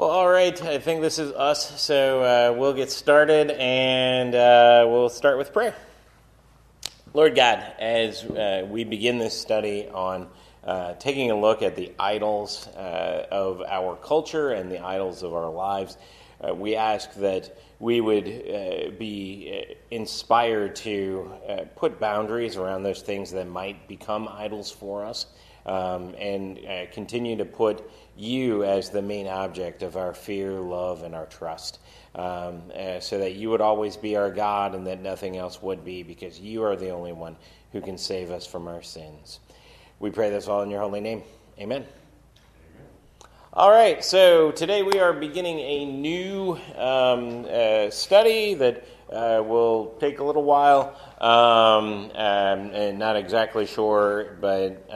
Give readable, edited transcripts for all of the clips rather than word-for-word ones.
All right. I think this is us, so we'll get started, and we'll start with prayer. Lord God, as we begin this study on taking a look at the idols of our culture and the idols of our lives, we ask that we would be inspired to put boundaries around those things that might become idols for us, and continue to put you as the main object of our fear, love, and our trust, so that you would always be our God and that nothing else would be, because you are the only one who can save us from our sins. We pray this all in your holy name. Amen. All right, so today we are beginning a new study that will take a little while, and not exactly sure, but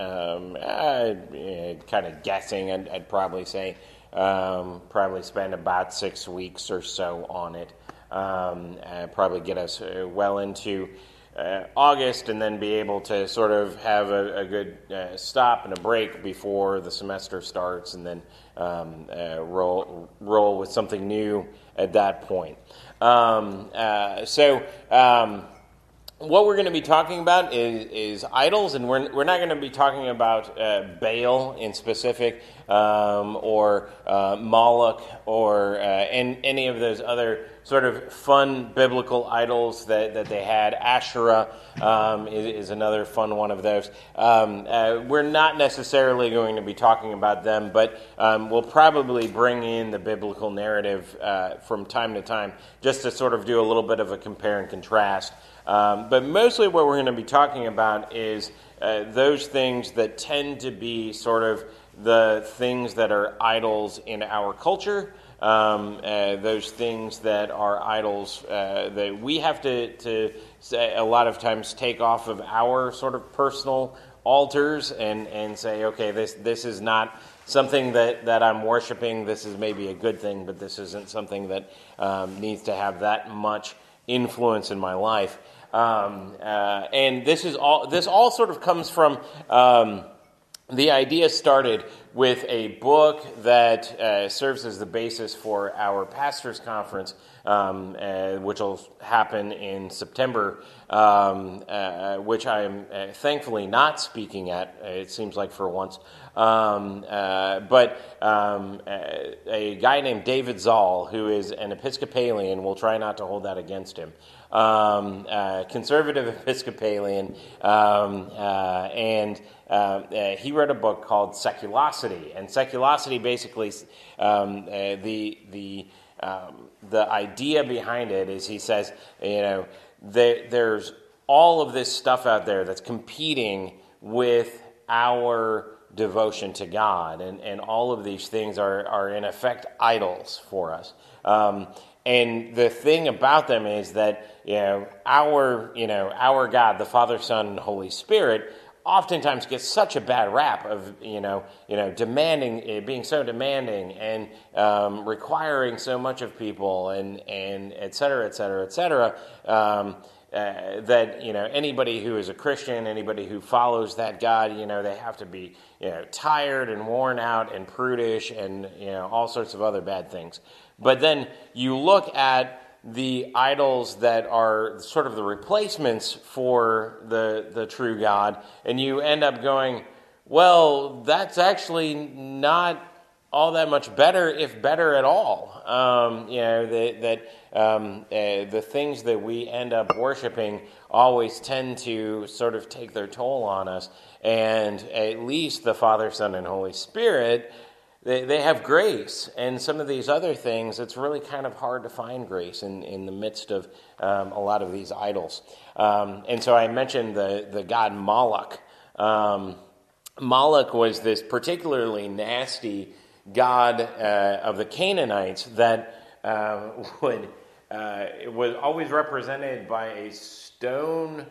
kind of guessing, I'd probably say. Probably spend about 6 weeks or so on it. Probably get us well into August, and then be able to sort of have a good stop and a break before the semester starts, and then roll with something new at that point. What we're going to be talking about is idols, and we're not going to be talking about Baal in specific, or Moloch, or any of those other sort of fun biblical idols that they had. Asherah is another fun one of those. We're not necessarily going to be talking about them, but we'll probably bring in the biblical narrative from time to time, just to sort of do a little bit of a compare and contrast. But mostly what we're going to be talking about is those things that tend to be sort of the things that are idols in our culture, those things that are idols that we have to say, a lot of times take off of our sort of personal altars and say, okay, this is not something that I'm worshiping. This is maybe a good thing, but this isn't something that needs to have that much influence in my life. And this all sort of comes from the idea started with a book that serves as the basis for our pastors' conference, which will happen in September, which I am thankfully not speaking at, it seems like, for once. But a guy named David Zoll, who is an Episcopalian, we'll try not to hold that against him, conservative Episcopalian, and he wrote a book called Seculosity, and Seculosity basically, the idea behind it is, he says, there's all of this stuff out there that's competing with our devotion to God, and all of these things are in effect idols for us. And the thing about them is that our God, the Father, Son, and Holy Spirit, oftentimes gets such a bad rap of demanding, being so demanding, and requiring so much of people, and et cetera, et cetera, et cetera. That anybody who is a Christian, anybody who follows that God, they have to be tired and worn out and prudish and all sorts of other bad things. But then you look at the idols that are sort of the replacements for the true God, and you end up going, well, that's actually not all that much better, if better at all. The things that we end up worshiping always tend to sort of take their toll on us, and at least the Father, Son, and Holy Spirit, they have grace, and some of these other things, it's really kind of hard to find grace in the midst of a lot of these idols. And so I mentioned the god Moloch. Moloch was this particularly nasty god of the Canaanites that was always represented by a stone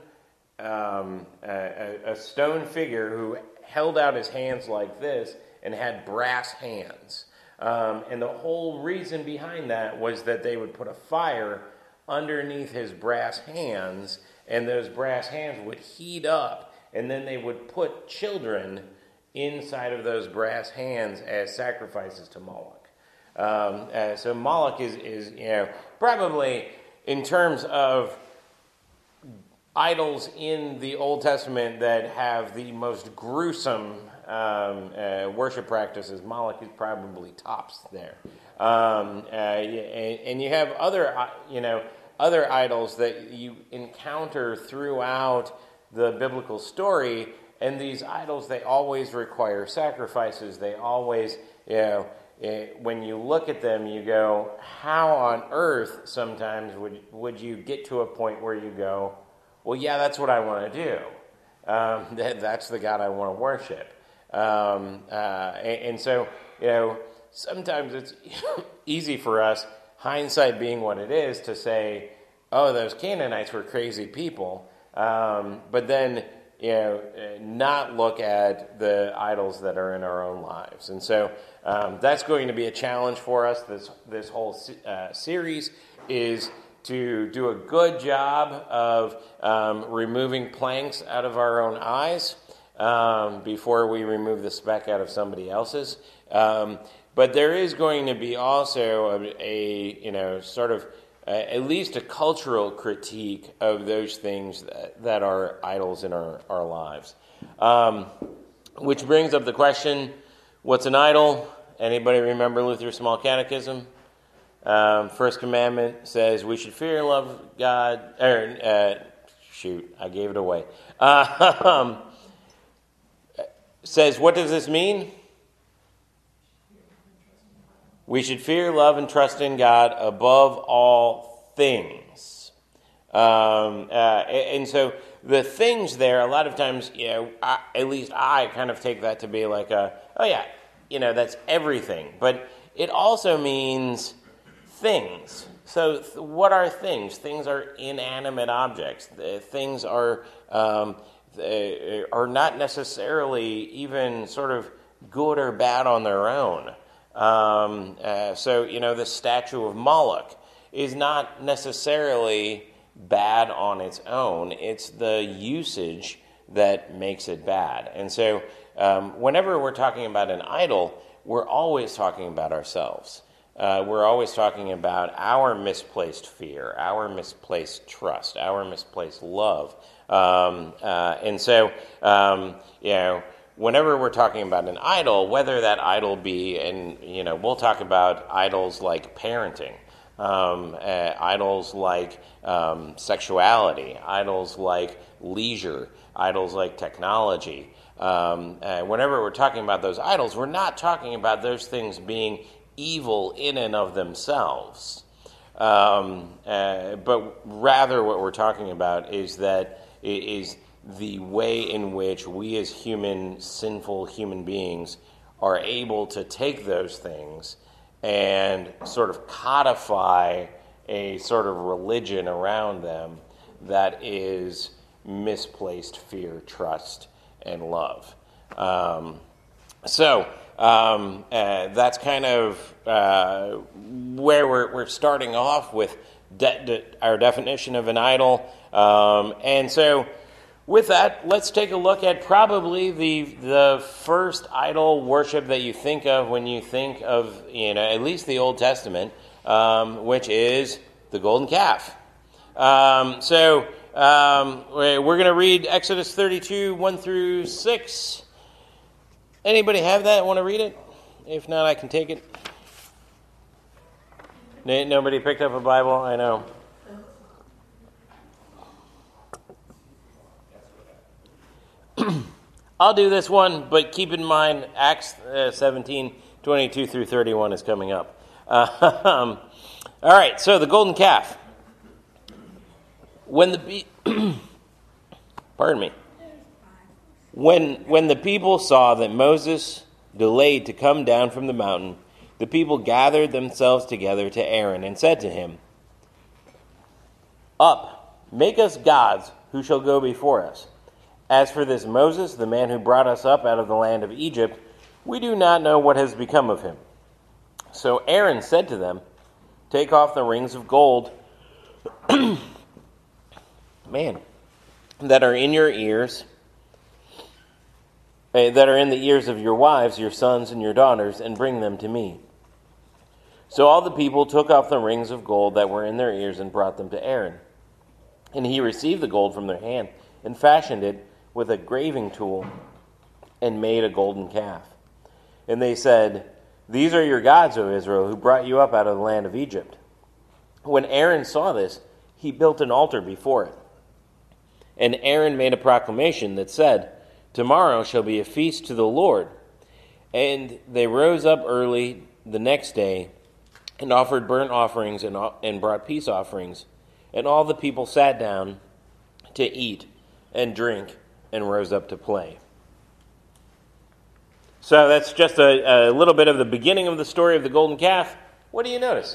figure who held out his hands like this and had brass hands. And the whole reason behind that was that they would put a fire underneath his brass hands, and those brass hands would heat up, and then they would put children inside of those brass hands as sacrifices to Moloch. So Moloch is probably in terms of idols in the Old Testament that have the most gruesome worship practices. Moloch is probably tops there, and you have other other idols that you encounter throughout the biblical story, and these idols, they always require sacrifices. They always, when you look at them, you go, how on earth sometimes would you get to a point where you go, well, yeah, that's what I want to do. That's the God I want to worship. And so, sometimes it's easy for us, hindsight being what it is, to say, oh, those Canaanites were crazy people, but then, not look at the idols that are in our own lives. And so that's going to be a challenge for us. This whole series is to do a good job of removing planks out of our own eyes before we remove the speck out of somebody else's. But there is going to be also at least a cultural critique of those things that are idols in our lives. Which brings up the question, what's an idol? Anybody remember Luther's Small Catechism? First commandment says we should fear and love God. I gave it away. Says, what does this mean? We should fear, love, and trust in God above all things. And so the things there, a lot of times, at least I kind of take that to be like that's everything. But it also means things. So what are things? Things are inanimate objects. Things are not necessarily even sort of good or bad on their own. So the statue of Moloch is not necessarily bad on its own. It's the usage that makes it bad. And so whenever we're talking about an idol, we're always talking about ourselves. We're always talking about our misplaced fear, our misplaced trust, our misplaced love. And so, whenever we're talking about an idol, whether that idol be, and we'll talk about idols like parenting, idols like sexuality, idols like leisure, idols like technology. Whenever we're talking about those idols, we're not talking about those things being evil in and of themselves, but rather what we're talking about is the way in which we as sinful human beings are able to take those things and sort of codify a sort of religion around them that is misplaced fear, trust, and love. So that's kind of where we're starting off with our definition of an idol. And so with that, let's take a look at probably the first idol worship that you think of when you think of, at least the Old Testament, which is the golden calf. So we're going to read Exodus 32, 1 through 6. Anybody have that? Want to read it? If not, I can take it. Nobody picked up a Bible? I know. I'll do this one, but keep in mind Acts 17, 22 through 31 is coming up. All right, so the golden calf. When the people saw that Moses delayed to come down from the mountain, the people gathered themselves together to Aaron and said to him, "Up, make us gods who shall go before us. As for this Moses, the man who brought us up out of the land of Egypt, we do not know what has become of him." So Aaron said to them, "Take off the rings of gold that are in your ears, that are in the ears of your wives, your sons, and your daughters, and bring them to me." So all the people took off the rings of gold that were in their ears and brought them to Aaron. And he received the gold from their hand and fashioned it with a graving tool and made a golden calf. And they said, "These are your gods, O Israel, who brought you up out of the land of Egypt." When Aaron saw this, he built an altar before it. And Aaron made a proclamation that said, "Tomorrow shall be a feast to the Lord." And they rose up early the next day and offered burnt offerings and brought peace offerings. And all the people sat down to eat and drink and rose up to play. So that's just a little bit of the beginning of the story of the golden calf. What do you notice?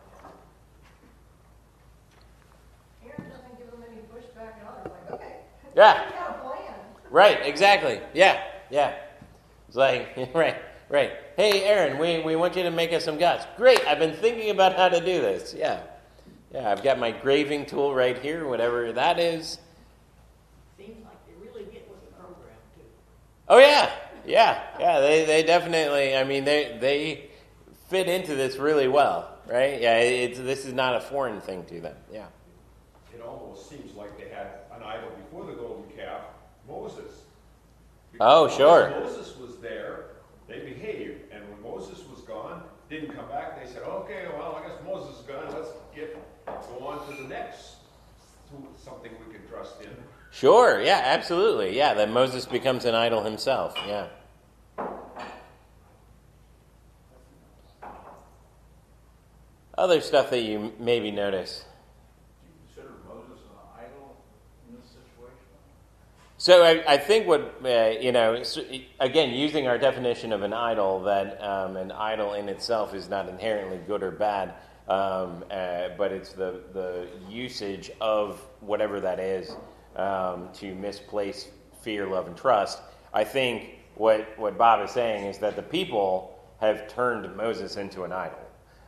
Aaron doesn't give them any pushback at all. He's like, okay, Yeah. we got a plan. Right, exactly. Yeah. It's like, right. Hey, Aaron, we want you to make us some gods. Great, I've been thinking about how to do this. Yeah, I've got my graving tool right here, whatever that is. Seems like they really get with the program, too. Oh, yeah. They definitely, I mean, they fit into this really well, right? Yeah, this is not a foreign thing to them. Yeah. It almost seems like they had an idol before the golden calf, Moses. Oh, sure. When Moses was there, they behaved, and when Moses was gone, didn't come back, they said, "Okay, well, I guess Moses is gone. Let's go on to the next, something we can trust in." Sure, yeah, absolutely. Yeah, that Moses becomes an idol himself. Yeah. Other stuff that you maybe notice. Do you consider Moses an idol in this situation? So I think what, again, using our definition of an idol, that an idol in itself is not inherently good or bad, but it's the usage of whatever that is to misplace fear, love, and trust. I think what Bob is saying is that the people have turned Moses into an idol.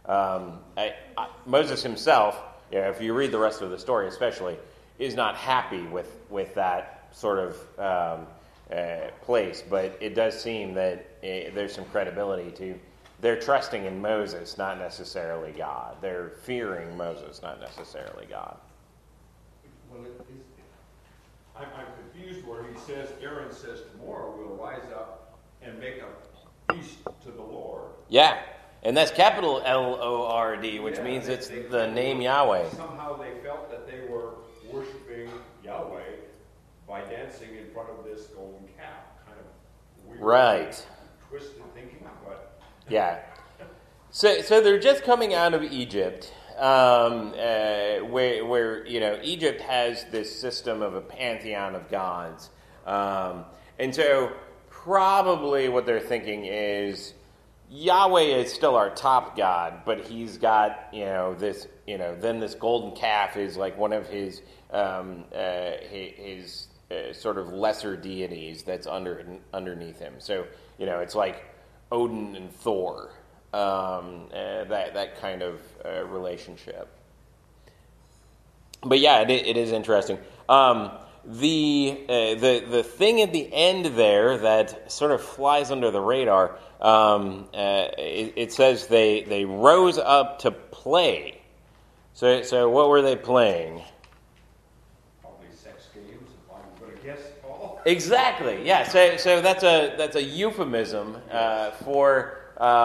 Moses himself, if you read the rest of the story especially, is not happy with that sort of place, but it does seem that there's some credibility to, they're trusting in Moses, not necessarily God. They're fearing Moses, not necessarily God. Well, I'm confused where he says, Aaron says, "Tomorrow we'll rise up and make a feast to the Lord." Yeah, and that's capital Lord, which means it's the name Yahweh. Somehow they felt that they were worshiping Yahweh by dancing in front of this golden calf. Kind of weird, Right. twisted thinking, but Yeah. So they're just coming out of Egypt, where Egypt has this system of a pantheon of gods, and so probably what they're thinking is Yahweh is still our top god, but he's got this then this golden calf is like one of his sort of lesser deities that's underneath him. So it's like Odin and Thor, that kind of relationship. But yeah, it is interesting. The thing at the end there that sort of flies under the radar, it says they rose up to play. So what were they playing? probably sex games, if I'm going to guess, Paul. Exactly. Yeah. So that's a euphemism for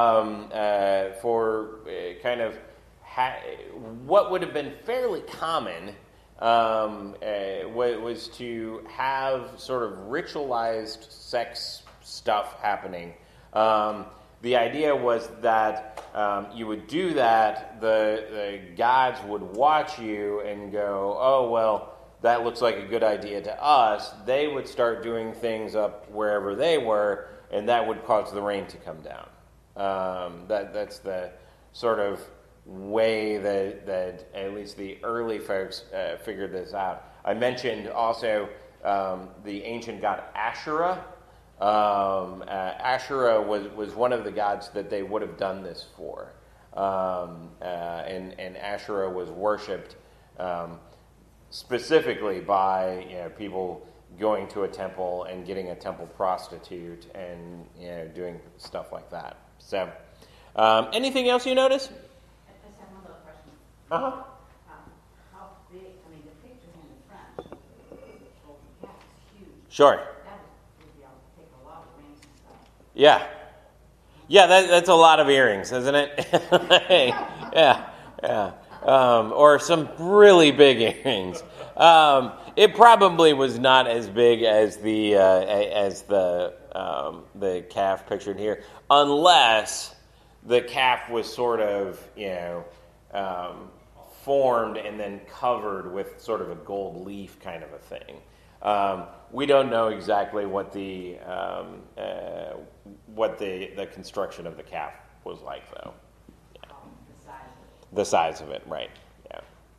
kind of what would have been fairly common was to have sort of ritualized sex stuff happening. The idea was that you would do that, the gods would watch you and go, "Oh, well, that looks like a good idea to us." They would start doing things up wherever they were, and that would cause the rain to come down. That's the sort of way that at least the early folks figured this out. I mentioned also the ancient god Asherah. Asherah was one of the gods that they would have done this for, and Asherah was worshipped specifically by people going to a temple and getting a temple prostitute and doing stuff like that. So, anything else you notice? Uh-huh. How big, I mean, the picture in the front shows the golden calf is huge. Sure. That would be able to take a lot of rings and stuff. Yeah. Yeah, that's a lot of earrings, isn't it? Yeah, yeah. Or some really big earrings. It probably was not as big as the calf pictured here, unless the calf was sort of, formed and then covered with sort of a gold leaf kind of a thing. We don't know exactly what the construction of the calf was like, though. Yeah. The size of it. The size of it, right? Yeah.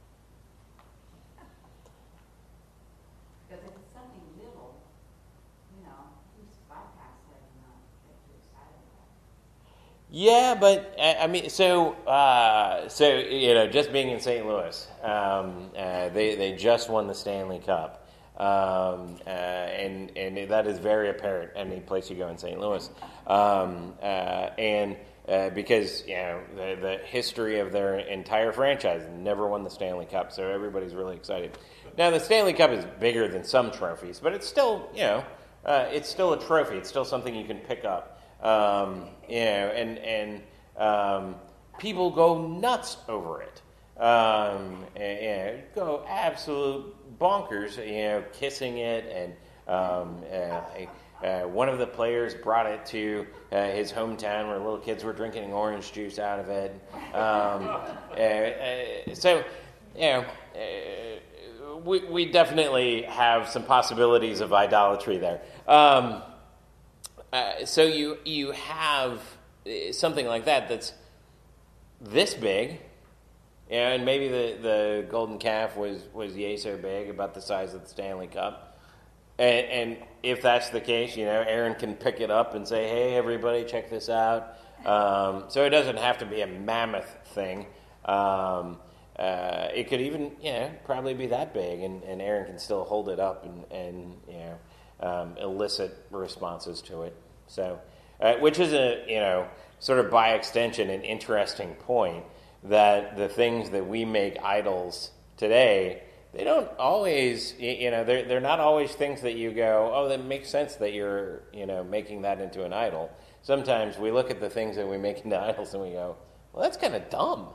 Because if it's something little, who's bypass that and not get too excited about it? Yeah, but I mean, so just being in St. Louis, they just won the Stanley Cup. And that is very apparent any place you go in St. Louis, because the history of their entire franchise never won the Stanley Cup, so everybody's really excited. Now the Stanley Cup is bigger than some trophies, but it's still it's still a trophy. It's still something you can pick up, and people go nuts over it. Go absolute bonkers, kissing it, and one of the players brought it to his hometown where little kids were drinking orange juice out of it. We definitely have some possibilities of idolatry there. So you have something like that's this big. And maybe the golden calf was yay so big, about the size of the Stanley Cup. And if that's the case, Aaron can pick it up and say, hey, everybody, check this out. So it doesn't have to be a mammoth thing. It could even, probably be that big, and Aaron can still hold it up and elicit responses to it. So, which is sort of by extension, an interesting point. That the things that we make idols today, they don't always, they're not always things that you go, oh, that makes sense that you're, making that into an idol. Sometimes we look at the things that we make into idols and we go, well, that's kind of dumb.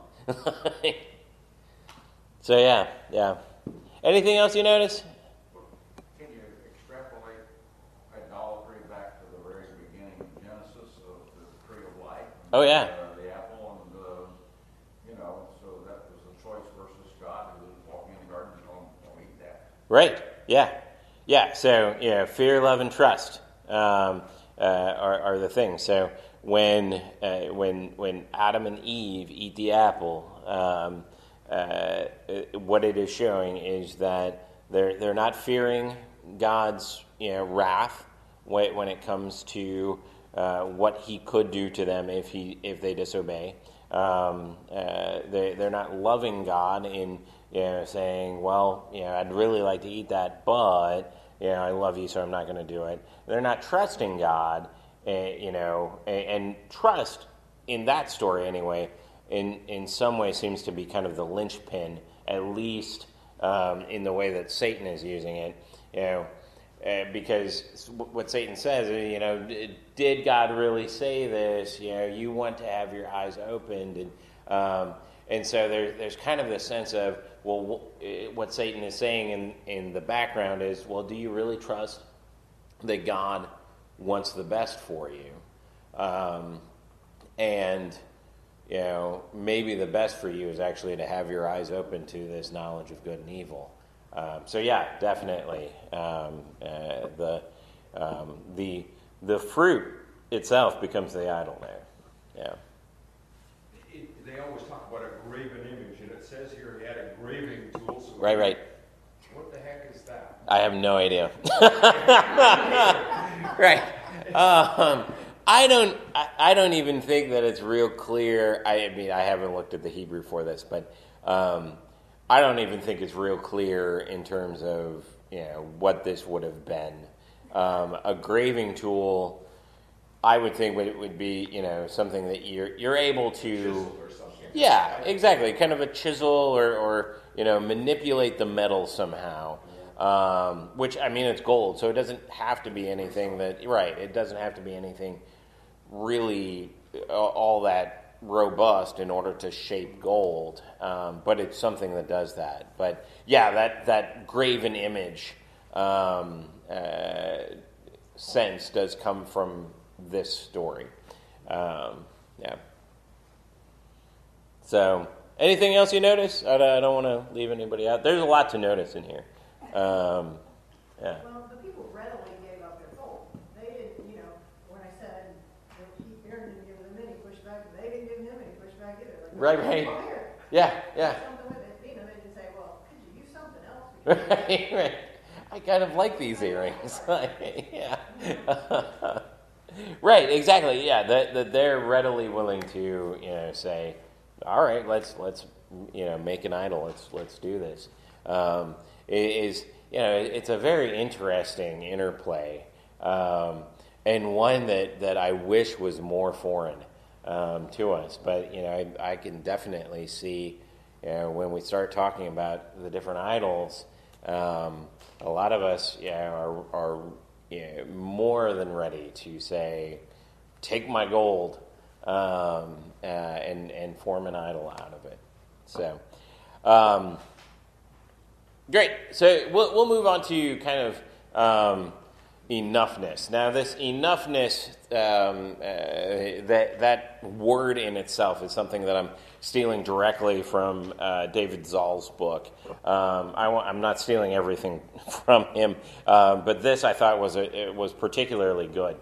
So yeah. Anything else you notice? Can you extrapolate idolatry back to the very beginning of Genesis of the tree of life? Oh, yeah. The apple and so that was a choice versus God who was walking in the garden and don't eat that. Right. Yeah. So fear, love, and trust are the things. So when Adam and Eve eat the apple, what it is showing is that they're not fearing God's wrath when it comes to what He could do to them if they disobey. They're not loving God in saying, well, I'd really like to eat that, but I love you, so I'm not going to do it. They're not trusting God, and trust in that story anyway, in some way seems to be kind of the linchpin, at least in the way that Satan is using it. Because what Satan says, did God really say this? You want to have your eyes opened, and so there's kind of this sense of, well, what Satan is saying in the background is, well, do you really trust that God wants the best for you? And maybe the best for you is actually to have your eyes open to this knowledge of good and evil. So yeah, definitely the fruit itself becomes the idol there. Yeah. They always talk about a graven image, and it says here he had a graving tool. So Right. What the heck is that? I have no idea. Right. I don't even think that it's real clear. I mean, I haven't looked at the Hebrew for this, but I don't even think it's real clear in terms of what this would have been. A graving tool, I would think it would be something that you're able to Chisel or something. Yeah, exactly. Kind of a chisel or manipulate the metal somehow. Which, I mean, it's gold, so it doesn't have to be anything it doesn't have to be anything really all that robust in order to shape gold. But it's something that does that. But yeah, that graven image sense does come from this story. Yeah. So, anything else you notice? I don't want to leave anybody out. There's a lot to notice in here. Yeah. Well, the people readily gave up their gold. They didn't, when I said that Aaron didn't give them any pushback, they didn't give him any pushback either. Like, Right. "Oh, here, Yeah. something with it." They didn't say, "Well, could you use something else?" Right. I kind of like these earrings. Yeah. Right, exactly. Yeah, that they're readily willing to, say, all right, let's make an idol. Let's do this. It's a very interesting interplay, and one that I wish was more foreign to us. But I can definitely see when we start talking about the different idols, a lot of us are more than ready to say, take my gold and form an idol out of it. So. Great. So we'll move on to kind of enoughness. Now, this enoughness, that word in itself is something that I'm stealing directly from David Zoll's book. I'm not stealing everything from him, but this I thought was particularly good.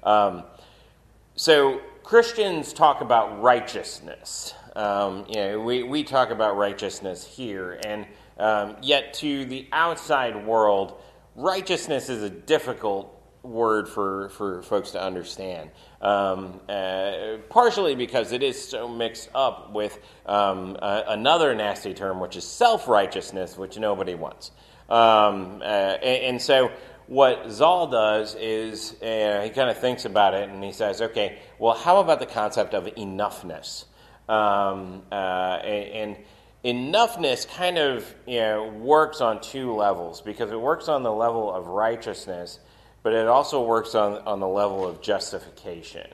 So Christians talk about righteousness. We talk about righteousness here, and yet to the outside world, righteousness is a difficult word for folks to understand, partially because it is so mixed up with another nasty term, which is self-righteousness, which nobody wants. And so what Zoll does is he kind of thinks about it, and he says, okay, well, how about the concept of enoughness? And enoughness kind of works on two levels, because it works on the level of righteousness, but it also works on the level of justification.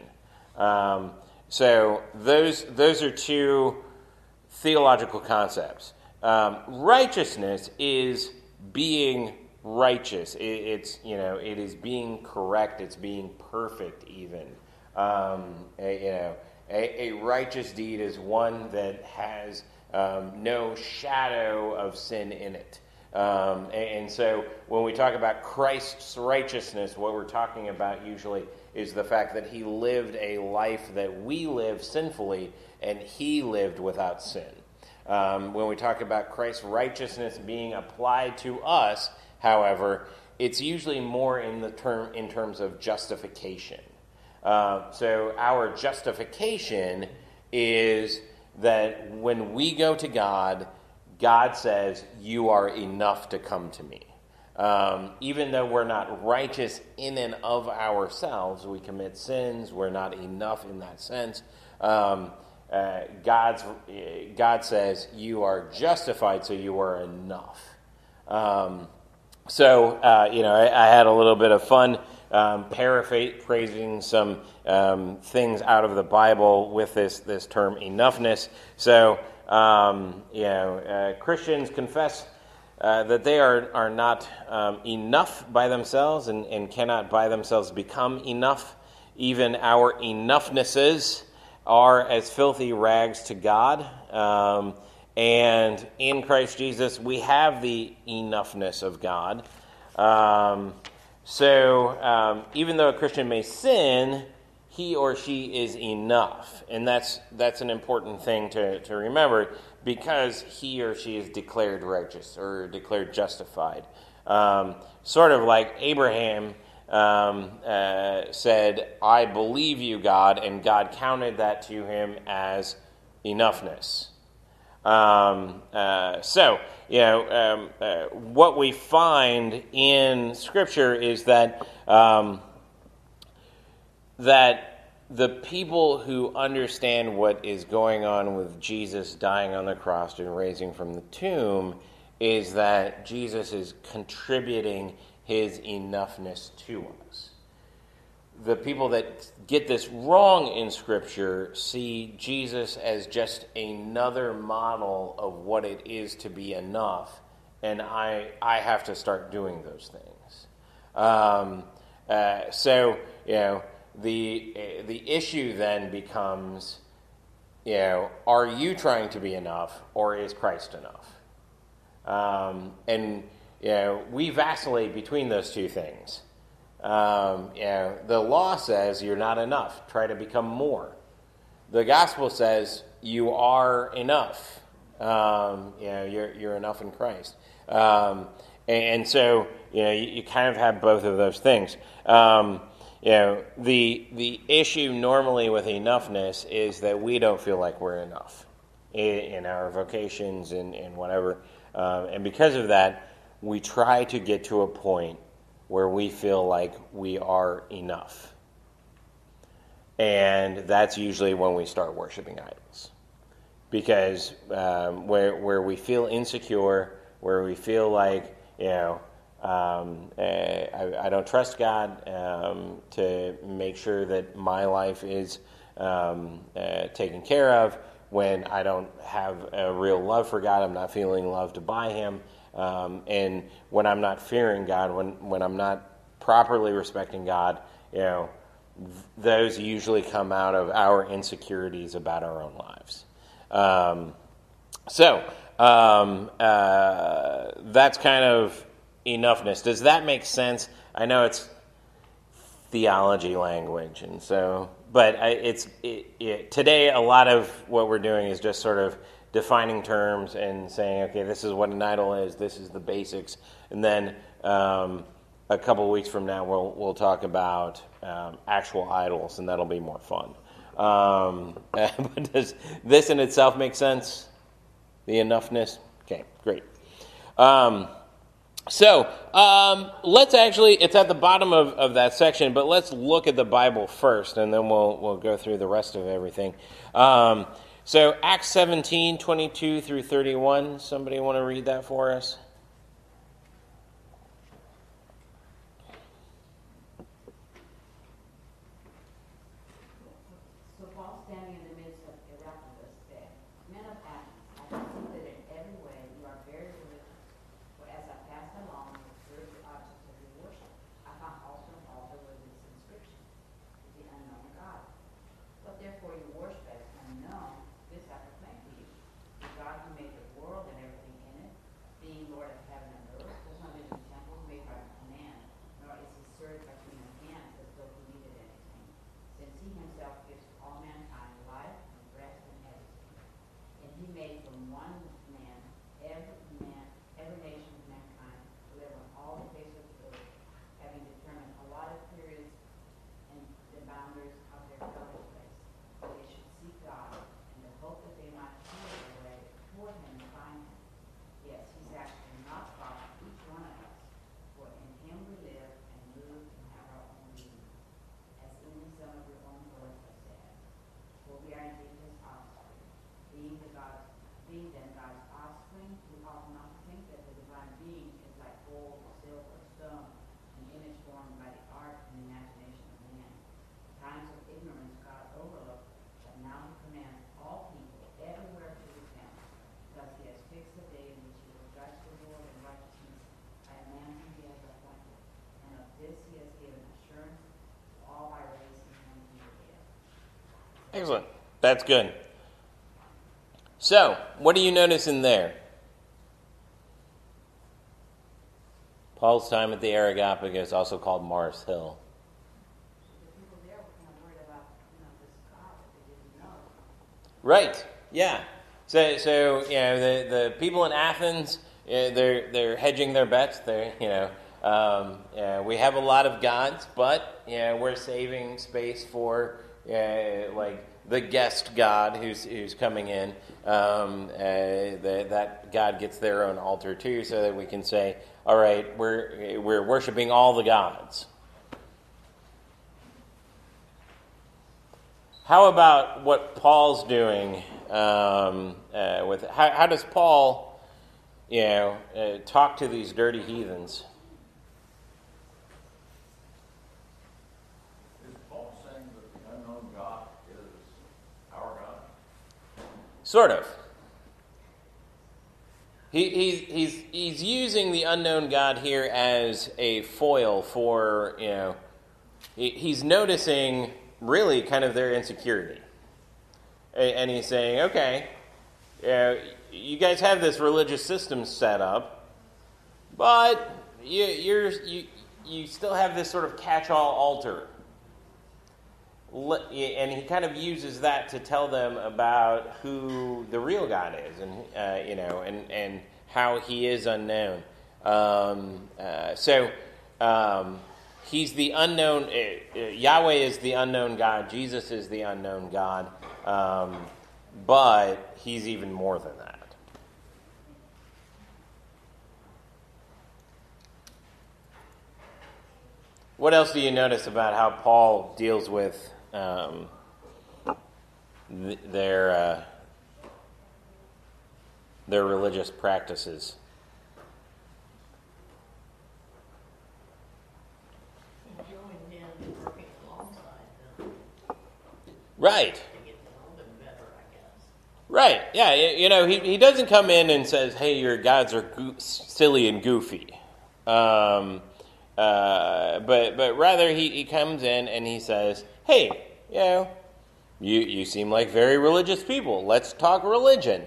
So those are two theological concepts. Righteousness is being righteous. It is being correct. It's being perfect even. A righteous deed is one that has no shadow of sin in it. And so when we talk about Christ's righteousness, what we're talking about usually is the fact that he lived a life that we live sinfully, and he lived without sin. When we talk about Christ's righteousness being applied to us, however, it's usually more in terms of justification. So our justification is that when we go to God, God says, you are enough to come to me. Even though we're not righteous in and of ourselves, we commit sins, we're not enough in that sense. God says, you are justified, so you are enough. I had a little bit of fun paraphrasing some things out of the Bible with this term enoughness. So, Christians confess that they are not enough by themselves and cannot by themselves become enough. Even our enoughnesses are as filthy rags to God. And in Christ Jesus, we have the enoughness of God. So even though a Christian may sin, he or she is enough. And that's an important thing to remember, because he or she is declared righteous or declared justified. Sort of like Abraham said, I believe you, God, and God counted that to him as enoughness. What we find in Scripture is that the people who understand what is going on with Jesus dying on the cross and raising from the tomb is that Jesus is contributing his enoughness to us. The people that get this wrong in Scripture see Jesus as just another model of what it is to be enough, and I have to start doing those things. So, the issue then becomes, are you trying to be enough, or is Christ enough? We vacillate between those two things. The law says you're not enough. Try to become more. The gospel says you are enough. You're enough in Christ. And so, you kind of have both of those things. The issue normally with enoughness is that we don't feel like we're enough in our vocations and whatever. And because of that, we try to get to a point where we feel like we are enough. And that's usually when we start worshiping idols. Because where we feel insecure, where we feel like, I don't trust God to make sure that my life is taken care of, when I don't have a real love for God, I'm not feeling loved by him, and when I'm not fearing God, when I'm not properly respecting God, those usually come out of our insecurities about our own lives. That's kind of enoughness. Does that make sense? I know it's theology language, and so, but today a lot of what we're doing is just sort of defining terms and saying, okay, this is what an idol is, this is the basics, and then a couple of weeks from now we'll talk about actual idols, and that'll be more fun. But does this in itself make sense? The enoughness? Okay, great. Let's actually, it's at the bottom of that section, but let's look at the Bible first, and then we'll go through the rest of everything. So Acts 17, 22 through 31. Somebody want to read that for us? So Paul, standing in the midst of Areopagus, said, Men of Athens, I perceive that in every way you are very religious. For as I passed along and observed the objects of your worship, I found also an altar with this inscription, to the unknown God. What therefore you worship as unknown, this I proclaim to you. The God who made the world and everything in it, being Lord of heaven and earth, does not live in temples made by man, nor is he served by human hands as though he needed anything, since he himself gives to all mankind life and breath and everything. And he made from one man every nation of mankind to live on all the face of the earth, having determined allotted periods and the boundaries of their dwelling place, that they should seek God, and the hope that they might feel their way toward him and find him. Yes, he's actually not far from each one of us, for in him we live and move and have our own being, as even some of your own words have said. For we are indeed his offspring, being then God's offspring, we ought not to think that the divine being is like gold, silver, stone, an image formed by the art and imagination of man. Times of ignorance God overlooked, but now he commands all people everywhere to repent. Thus he has fixed the day in which he will judge the world in righteousness by a man whom he has appointed. And of this he has given assurance to all by raising him from the dead. Excellent. That's good. So, what do you notice in there? Paul's time at the Areopagus, also called Mars Hill. The people there were kind of worried about, this God that they didn't know. Right. Yeah. So the people in Athens, they're hedging their bets. We have a lot of gods, but we're saving space for the guest god who's coming in. That God gets their own altar too, so that we can say, all right, we're worshiping all the gods. How about what Paul's doing with how does Paul, talk to these dirty heathens? Is Paul saying that the unknown God is our God? Sort of. He's using the unknown God here as a foil for, he's noticing really kind of their insecurity. And he's saying, okay, you guys have this religious system set up, but you still have this sort of catch-all altar. And he kind of uses that to tell them about who the real God is, and how he is unknown. He's the unknown. Yahweh is the unknown God. Jesus is the unknown God, but he's even more than that. What else do you notice about how Paul deals with their religious practices? Join in working alongside them Right. to get to know them better, I guess. Right. Yeah. He doesn't come in and says, "Hey, your gods are silly and goofy," but rather he comes in and he says, "Hey, you seem like very religious people. Let's talk religion.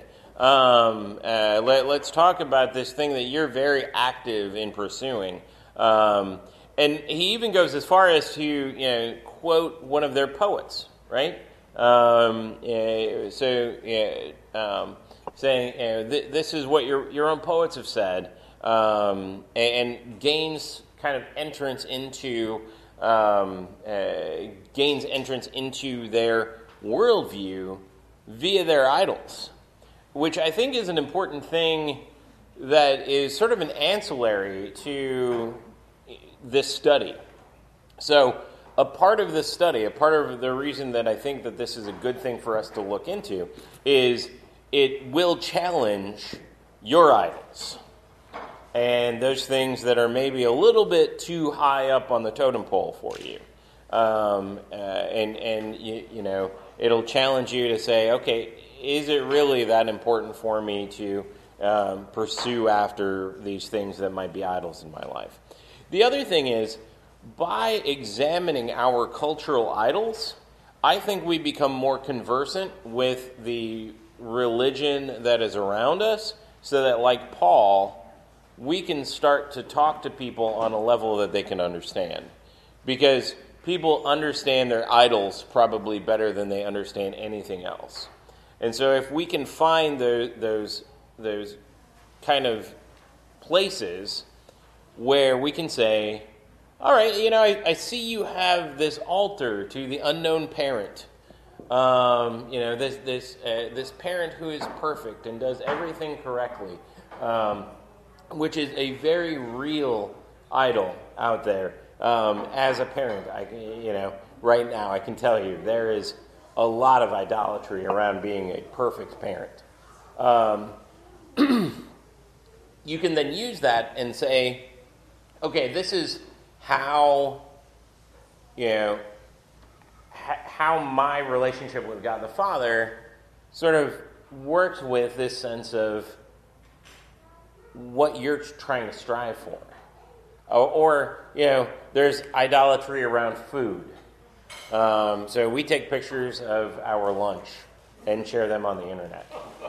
Let's talk about this thing that you're very active in pursuing." And he even goes as far as to quote one of their poets, right? Saying this is what your own poets have said, and gains kind of entrance into their worldview via their idols, which I think is an important thing that is sort of an ancillary to this study. So a part of this study, a part of the reason that I think that this is a good thing for us to look into, is it will challenge your idols and those things that are maybe a little bit too high up on the totem pole for you. It'll challenge you to say, okay, is it really that important for me to pursue after these things that might be idols in my life? The other thing is, by examining our cultural idols, I think we become more conversant with the religion that is around us, so that, like Paul, we can start to talk to people on a level that they can understand. Because people understand their idols probably better than they understand anything else. And so if we can find those kind of places where we can say, all right, I see you have this altar to the unknown parent. This parent who is perfect and does everything correctly, which is a very real idol out there. As a parent, right now I can tell you there is a lot of idolatry around being a perfect parent. You can then use that and say, okay, this is how my relationship with God the Father sort of works with this sense of what you're trying to strive for. Or there's idolatry around food. So we take pictures of our lunch and share them on the internet.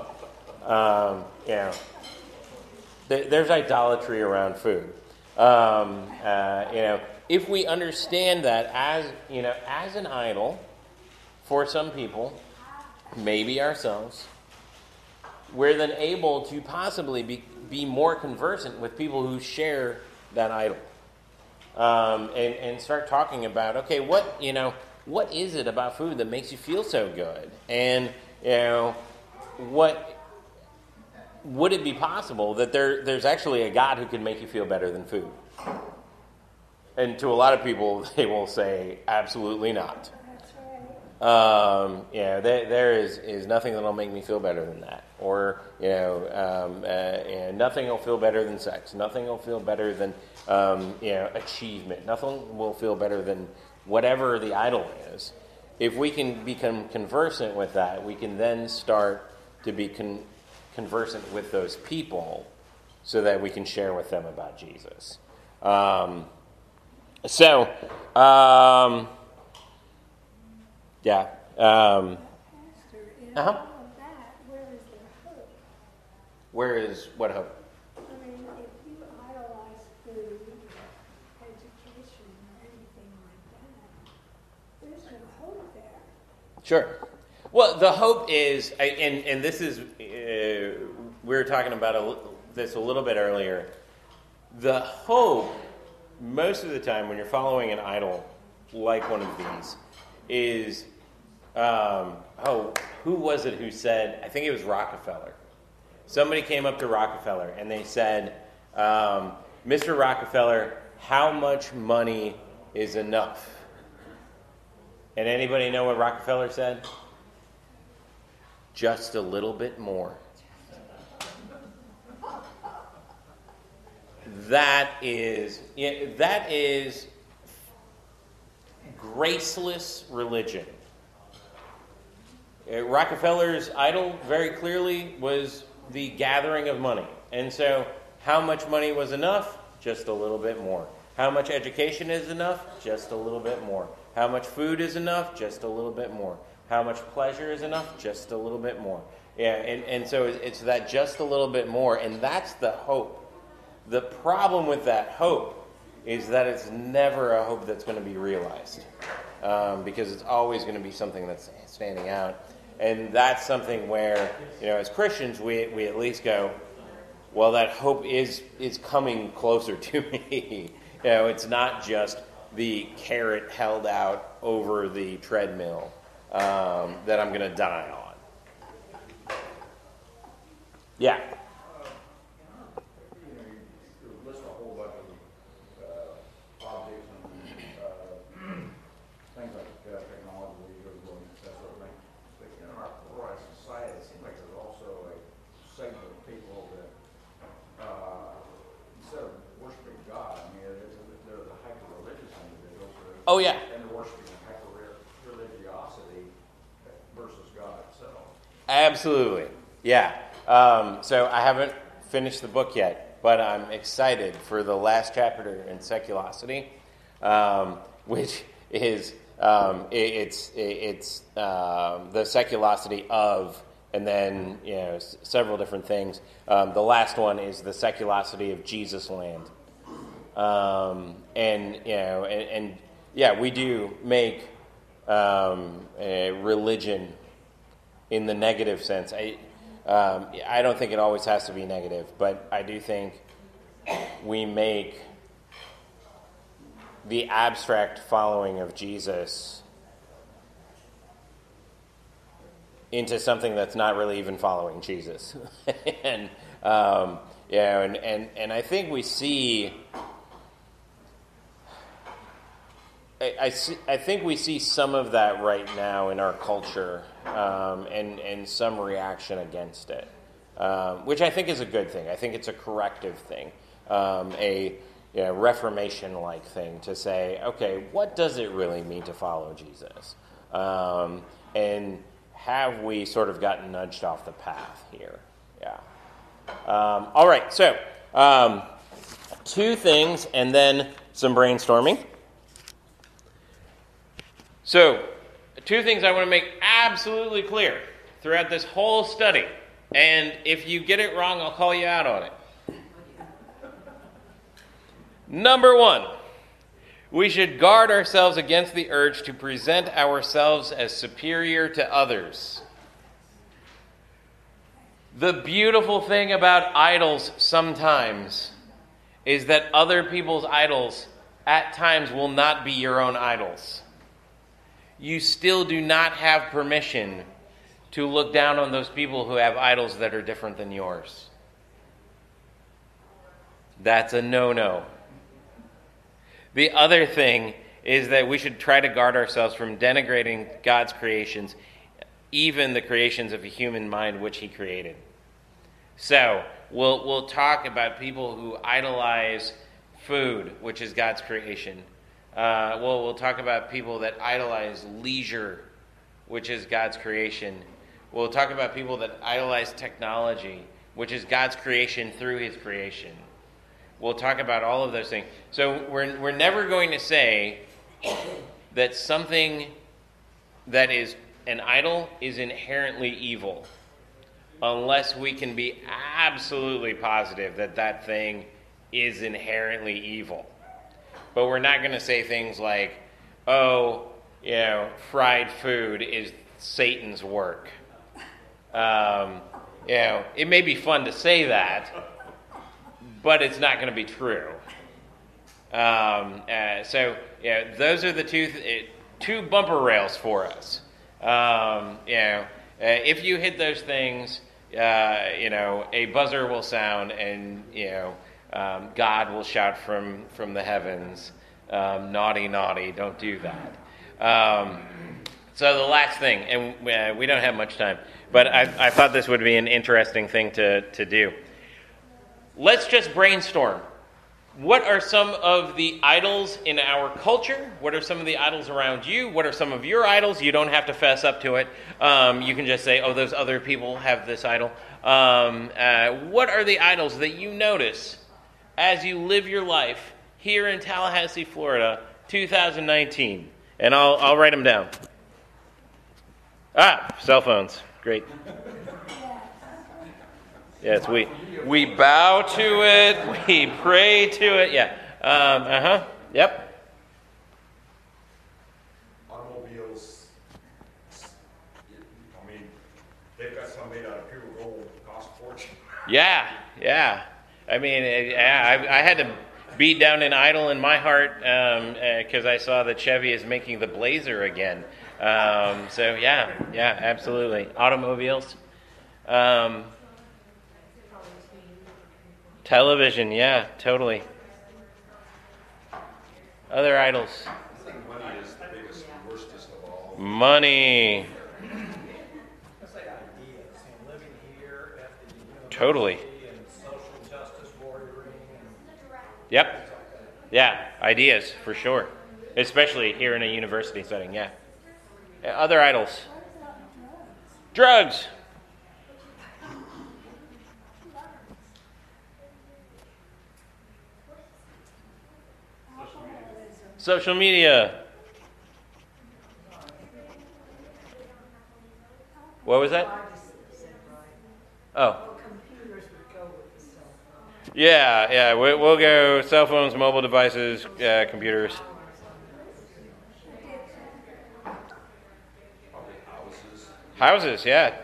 There's idolatry around food. If we understand that as an idol for some people, maybe ourselves, we're then able to possibly be more conversant with people who share that idol, and start talking about, okay, what is it about food that makes you feel so good, and what would it be possible that there's actually a God who can make you feel better than food? And to a lot of people, they will say, absolutely not. That's There is nothing that'll make me feel better than that. Or, and nothing will feel better than sex. Nothing will feel better than, achievement. Nothing will feel better than whatever the idol is. If we can become conversant with that, we can then start to be conversant with those people so that we can share with them about Jesus. Yeah. Pastor, in Uh-huh. all of that, where is their hope? Where is what hope? I mean, if you idolize food, education, or anything like that, there's no hope there. Sure. Well, the hope is, and this is, we were talking about this a little bit earlier. The hope, most of the time when you're following an idol like one of these, is, who was it who said, I think it was Rockefeller. Somebody came up to Rockefeller and they said, Mr. Rockefeller, how much money is enough? And anybody know what Rockefeller said? Just a little bit more. That is graceless religion. Rockefeller's idol very clearly was the gathering of money. And so how much money was enough? Just a little bit more. How much education is enough? Just a little bit more. How much food is enough? Just a little bit more. How much pleasure is enough? Just a little bit more. Yeah, and so it's that just a little bit more, and that's the hope. The problem with that hope is that it's never a hope that's going to be realized, because it's always going to be something that's standing out. And that's something where, as Christians, we at least go, well, that hope is coming closer to me. It's not just the carrot held out over the treadmill that I'm going to die on. Yeah. You list a whole bunch of objects and things like technology, that sort of thing. But in our polarized society, it seems like there's also a segment of people that, instead of worshiping God, I mean, they're the hyper-religious individuals. Oh, yeah. And they're worshiping hyper-religiosity versus God itself. Absolutely. Yeah. So I haven't finished the book yet, but I'm excited for the last chapter in Seculosity, which is it's the seculosity of, and then several different things. The last one is the seculosity of Jesus land, and we do make a religion in the negative sense. I don't think it always has to be negative, but I do think we make the abstract following of Jesus into something that's not really even following Jesus. And I think we see I think we see some of that right now in our culture, and some reaction against it, which I think is a good thing. I think it's a corrective thing, a Reformation-like thing to say, okay, what does it really mean to follow Jesus? And have we sort of gotten nudged off the path here? Yeah. All right, so two things and then some brainstorming. So, two things I want to make absolutely clear throughout this whole study. And if you get it wrong, I'll call you out on it. Number one, we should guard ourselves against the urge to present ourselves as superior to others. The beautiful thing about idols sometimes is that other people's idols at times will not be your own idols. You still do not have permission to look down on those people who have idols that are different than yours. That's a no-no. The other thing is that we should try to guard ourselves from denigrating God's creations, even the creations of a human mind which he created. So, we'll talk about people who idolize food, which is God's creation. We'll talk about people that idolize leisure, which is God's creation. We'll talk about people that idolize technology, which is God's creation through his creation. We'll talk about all of those things. So we're never going to say that something that is an idol is inherently evil, unless we can be absolutely positive that that thing is inherently evil. But we're not going to say things like, oh, fried food is Satan's work. It may be fun to say that, but it's not going to be true. Those are the two bumper rails for us. If you hit those things, a buzzer will sound, and God will shout from the heavens, naughty, naughty, don't do that. So the last thing, and we don't have much time, but I thought this would be an interesting thing to do. Let's just brainstorm. What are some of the idols in our culture? What are some of the idols around you? What are some of your idols? You don't have to fess up to it. You can just say, oh, those other people have this idol. What are the idols that you notice as you live your life here in Tallahassee, Florida, 2019? And I'll write them down. Cell phones. Great. Yes, we bow to it, we pray to it, yeah. Yep. Automobiles, they've got some made out of pure gold, cost a fortune. Yeah. I mean, I had to beat down an idol in my heart because I saw that Chevy is making the Blazer again. Yeah, absolutely. Automobiles. Television, yeah, totally. Other idols. I think money is the biggest and worstest of all. Money. That's like ideas, living here at the university Totally. and social justice warrioring and Yep. Yeah, ideas, for sure. Especially here in a university setting, yeah. Other idols. Drugs. Social media. What was that? Oh. Computers would go with the cell phone. Yeah. We'll go cell phones, mobile devices, computers. Houses, yeah.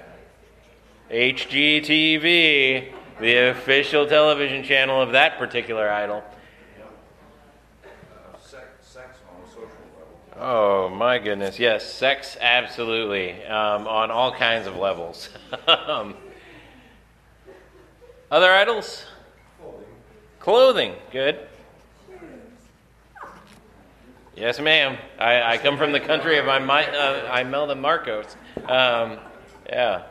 HGTV, the official television channel of that particular idol. Sex on a social level. Oh, my goodness. Yes, sex, absolutely. On all kinds of levels. Other idols? Clothing. Good. Yes, ma'am. I come from the country of Imelda Marcos. Yeah.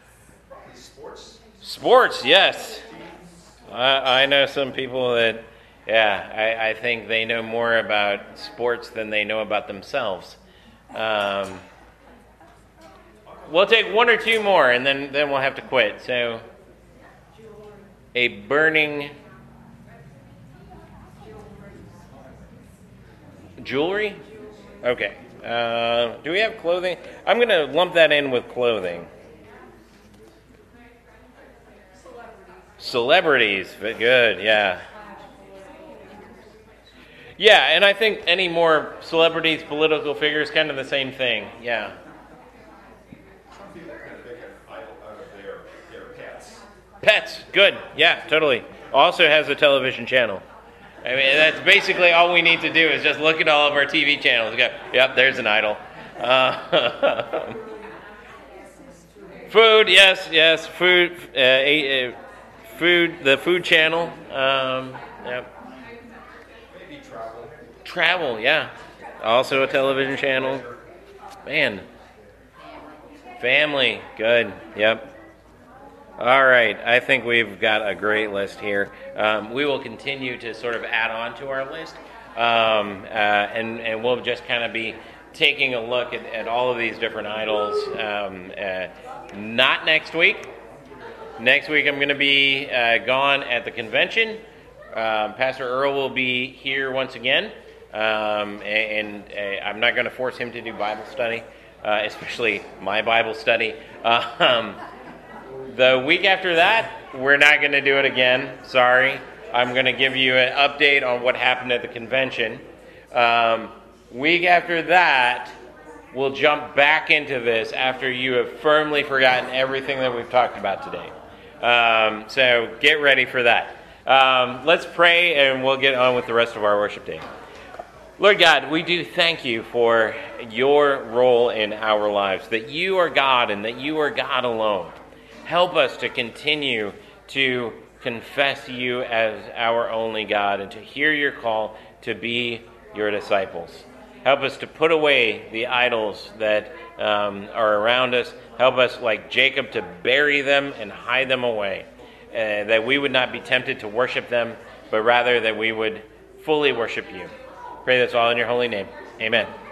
Sports, yes. I know some people that, I think they know more about sports than they know about themselves. We'll take one or two more, and then we'll have to quit. So, a burning jewelry? Okay. Do we have clothing? I'm going to lump that in with clothing. Celebrities, but good, yeah. Yeah, and I think any more celebrities, political figures, kind of the same thing, yeah. Some people kind of make an idol out of their pets. Pets, good, yeah, totally. Also has a television channel. I mean, that's basically all we need to do is just look at all of our TV channels and go, yep, there's an idol. Food, yes, food, the food channel. Yep. Maybe travel. Travel, yeah. Also a television channel. Man. Family. Good. Yep. All right. I think we've got a great list here. We will continue to sort of add on to our list. And we'll just kind of be taking a look at all of these different idols. Not next week. Next week I'm going to be gone at the convention. Pastor Earl will be here once again. And I'm not going to force him to do Bible study, especially my Bible study. The week after that, we're not going to do it again. Sorry. I'm going to give you an update on what happened at the convention. Week after that, we'll jump back into this after you have firmly forgotten everything that we've talked about today. So get ready for that. Let's pray and we'll get on with the rest of our worship day. Lord God, we do thank you for your role in our lives, that you are God and that you are God alone. Help us to continue to confess you as our only God and to hear your call to be your disciples. Help us to put away the idols that are around us. Help us, like Jacob, to bury them and hide them away, that we would not be tempted to worship them, but rather that we would fully worship you. Pray this all in your holy name. Amen.